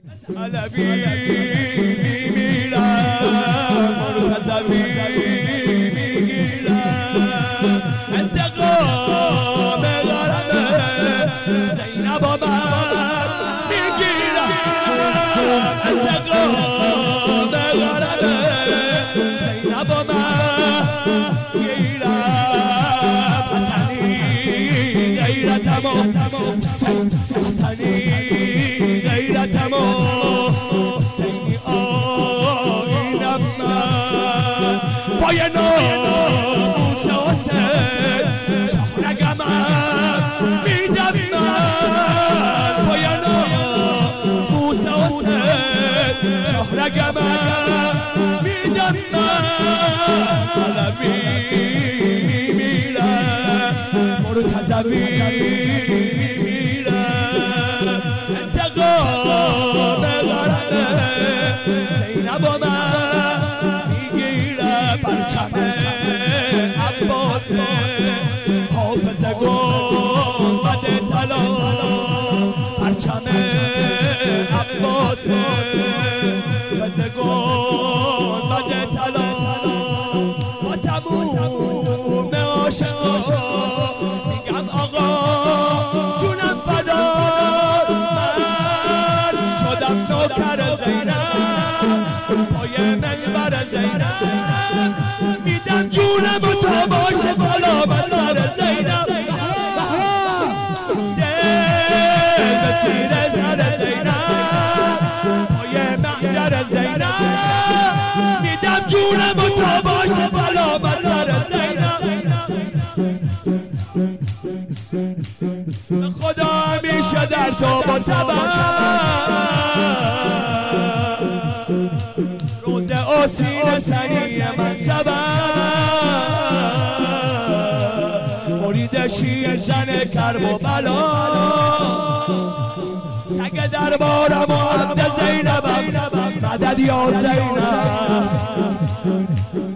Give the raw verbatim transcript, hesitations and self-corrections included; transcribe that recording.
علوی میمیرم مرتضوی میگیرم انتقام غرب زینب و من میگیرم انتقام غرب زینب و من میگیرم حسنی غیرتمو حسین حسنی غیرتمو حسینی آینم من پای ناموس حسین شهرگمم میدم من پای ناموس حسین شهرگمم میدم من علوی میمیرم مرتضوی میمیرم انتقام غرب زینب و من میگیرم پرچم عباس حافظ گنبد طلا پرچم عباس حافظ گنبد طلا با تموم عاشقا میگم آقا جونم فدا من شدم نوکر زینب پای منبر زینب میدم جونم و تا باشه سلامت سر زینب دل به سینه سر زینب پای محجر زینب میدم جونم و تا باشه سلامت سر زینب خدا همیشه در تو معتبر روز آسین سنی من سبر مرید شیعه زن کرب و بلا سگ دربارم و عبد زینبم مدد یا زینب